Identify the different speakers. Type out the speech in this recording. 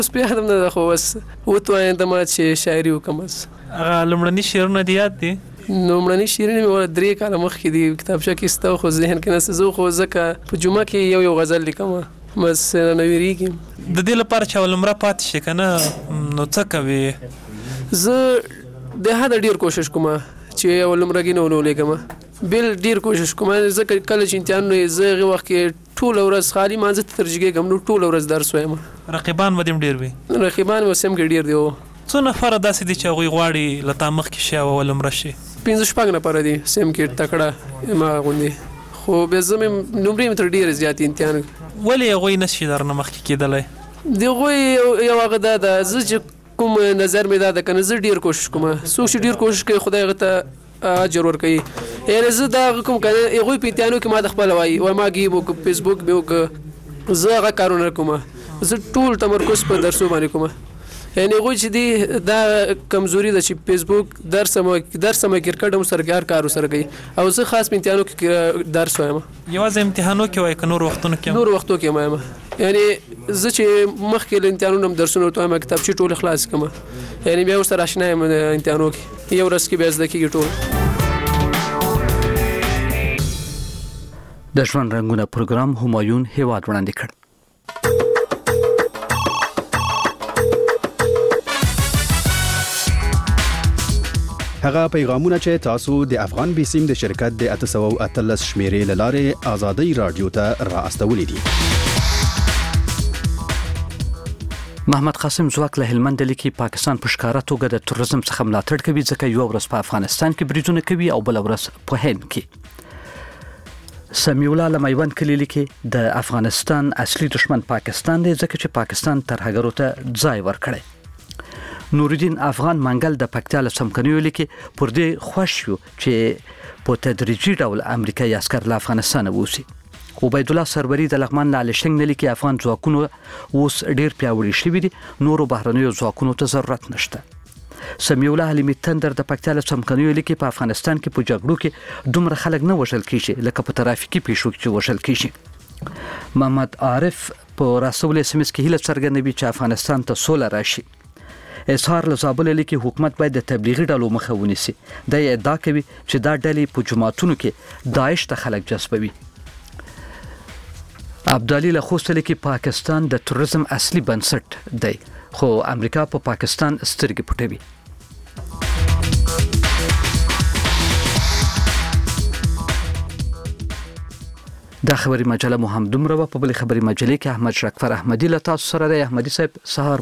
Speaker 1: اوس په یاد هم نه ده خو بس وتوایم ته ما چې شاعري وکړم بس.
Speaker 2: هغه لومړني شعرونه دې یاد دي؟
Speaker 1: لومړني شعرونه مې 3 کاله مخکې دي کتابچه کې سته خو ذهن کې نشته. زه خو ځکه په جمعه کې یو غزل لیکم بس نه ویریږم.
Speaker 2: د دې لپاره چې ولمره پاتې شي که نه نو څه کوې؟
Speaker 1: زه د حده ډېر کوشش کوم چې ولمرګي نه ولېږم بل ډېر کوشش کوم ځکه کله چې امتحانونه یې زه هغې وخت کې ټوله ورځ خالي مانځه ته ترجیږم نو ټوله ورځ درس وایم.
Speaker 2: رقیبان به دې هم ډېر وي؟
Speaker 1: رقیبان مې اوس هم کې ډېر دي.
Speaker 2: څو نفره داسې دي چې هغوی غواړي له تا مخکې شي او ولمره شي؟
Speaker 1: 5-6 نفره دي سیم کې تکړه هماغه غوندې خو بیا زه مې نمرې مې تر ډېرې زیاتې امتحان.
Speaker 2: ولې هغوی نه شي درنه مخکې کېدلی؟
Speaker 1: د هغوی یو هغه دا ده زه چې کوم نظر مې دا ده که نه زه ډېر کوشش کوم. څوک چې ډېر کوشش کوي خدای هغه ته اجر ورکوي. یعنې زه دا هغه کوم که نه هغوی په امتحانو کې ما د خپله وایي ما ګیم وکړه فیسبوک مې وکړه زه هغه کارونه نه کوم. زه ټول تمرکز په درسو باندې کوم. یعنې هغوی چې دي دا کمزوري ده چې فیسبوک درس هم کرکټ هم سره هر کار ورسره کوي او زه خاص په امتحانو کې درس وایم.
Speaker 2: یوازې امتحانو کې وایي که نور وختونو کې هم؟
Speaker 1: نور وختو کې هم وایم. یعنې زه چې مخکې له امتحانونو هم درسونه ورته وایم کتابچې ټولې خلاص کړم. یعنې بیا ورسره اشنا یم امتحانو کې یو ورځ کې بیا زده کېږي ټول.
Speaker 3: د ژوند رنګونه پروګرام همایون هیواد وړاندې کړ.
Speaker 4: هغه پیغامونه چې تاسو د افغان بیسیم د شرکت د 813 شمیرې له لارې آزادۍ رادیو ته را استولې دي.
Speaker 3: محمد قاسم زواک له هلمند لیکي پاکستان په ښکاره توګه د تروریزم څخه ملاتړ کوي ځکه یو ورځ په افغانستان کې بریدونه کوي او بل ورځ په هند کې. سمیع الله لمیوند کلی لیکي د افغانستان اصلي دشمن پاکستان دی ځکه چې پاکستان ترهګرو ته ځای ورکړي. نورالدین افغان منګل د پکتیا له څمکنیو لیکي پر دې خوښ یو چې په تدریجي ډول امریکایي عسکر له افغانستان ووځي. عبید الله سروری د لغمان له لشنګ لیکي افغان ځواکونو اوس ډیر پیاوړي شوي دي نورو بهرنیو ځواکونو ته ضرورت نشته. سمیع الله حلیمي تندر د پکتیا له څمکنیو لیکي په افغانستان کې په جګړو کې دومره خلک نه وژل کیږي لکه په ترافیکي پیښو کې وژل کیږي. محمد عارف په رسول SMS کې هیله څرګندوي چې افغانستان ته سوله راشي. اظهار له زابل لیکي حکومت باید د تبلیغي ډلو مخه ونیسي. دا ادعا کوي چې دا ډلې په جماعتونو کې داعش ته خلک جذبوي. عبدالي له خوست لیکي پاکستان د تروریزم اصلي بنسټ دی خو امریکا په پاکستان سترګې پټوي. دا خبري مجله مو هم دومره په بل خبري مجلې کې احمد شکفر احمدي له تاسو سره دی. احمدي صاحب سهار